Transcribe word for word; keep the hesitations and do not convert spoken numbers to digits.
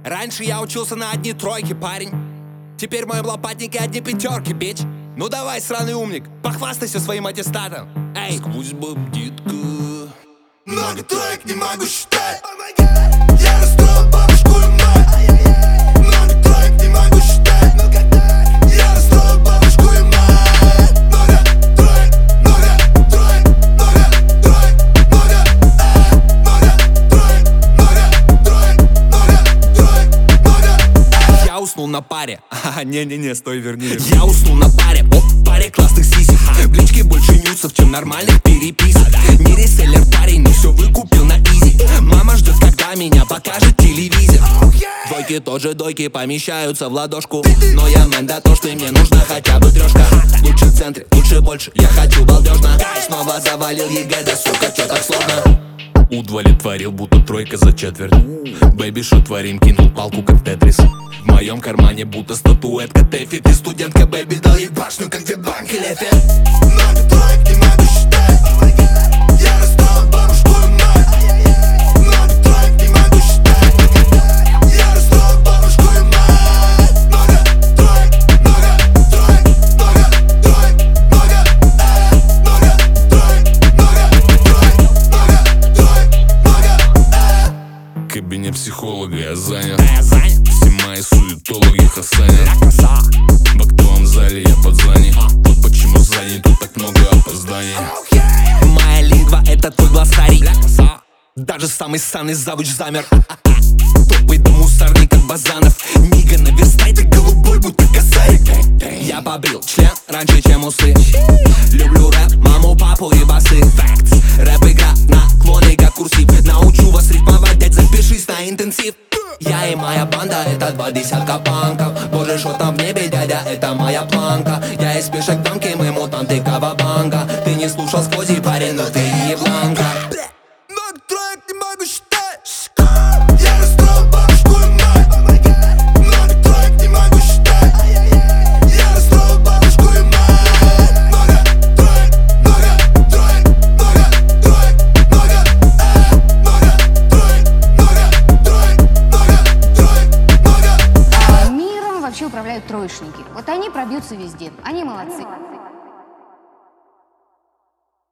Раньше я учился на одни тройки, парень. Теперь в моем лопатнике одни пятерки, бич. Ну давай, сраный умник, похвастайся своим аттестатом. Эй, сквозь бабдитка. Много троек не могу считать. Я расстроил бабушку и мать. Много троек не могу считать. Я расстроил бабушку и мать. Много троек, много троек, много троек, много, э, много троек, много троек, много троек, много. Я уснул на паре. Не-не-не, стой, верни. Я уснул на паре, о, паре классных сисек. В личке больше нюцев, чем нормальных переписок. Не реселлер парень, но все выкупил на изи. Мама ждет, когда меня покажет телевизор. Двойки тоже дойки помещаются в ладошку. Но я мэн, да то, что мне нужно хотя бы трешка. Лучше в центре, лучше больше, я хочу балдежно. Снова завалил ЕГЭ, да сука, чё так сложно? Удовлетворил, будто тройка за четверть. Бэйби, что творим, кинул палку, как Тетрис. В моем кармане будто статуэтка Тэфи. Ты студентка, бэйби, дал ей башню, как Дебанк или Эфе. Много троек не могу считать. Я расстроил бабушку и мать. Много троек не могу считать. Я расстроил бабушку и мать. Много троек, много троек, много троек, много, э, много троек, много троек, много троек, много, э. Кабинет психолога я занят. Я занят. Все мои суетологи хасанят. В актовом зале я подзвонил. Вот почему сзади тут так много опозданий. Моя лингва — это твой глоссарий. Даже самый ссаный завуч замер. Топай до мусорника Базанов. Нига, наверстай, ты голубой, будто косарик. Я побрил член раньше, чем усы. Люблю рэп, маму, папу и басы. Рэп-игра, наклоны, как курсив. Научу вас рифмовать, дядь, запишись на интенсив. Я и моя банда — это два десятка панков. Боже, что там в небе, дядя, это моя планка. Я из пешек дамки, мы мутанты кавабанга. Ты не слушал сквозь, парень, но ты ебланка. Много троек не могу считать. Я расстроил бабушку и мать. Много троек не могу считать. Я расстроил бабушку и мать. Много троек, много троек, много троек, много, э, много троек, много троек, много троек, много. А миром вообще управляют троечники. Вот они пробьются везде. Они молодцы.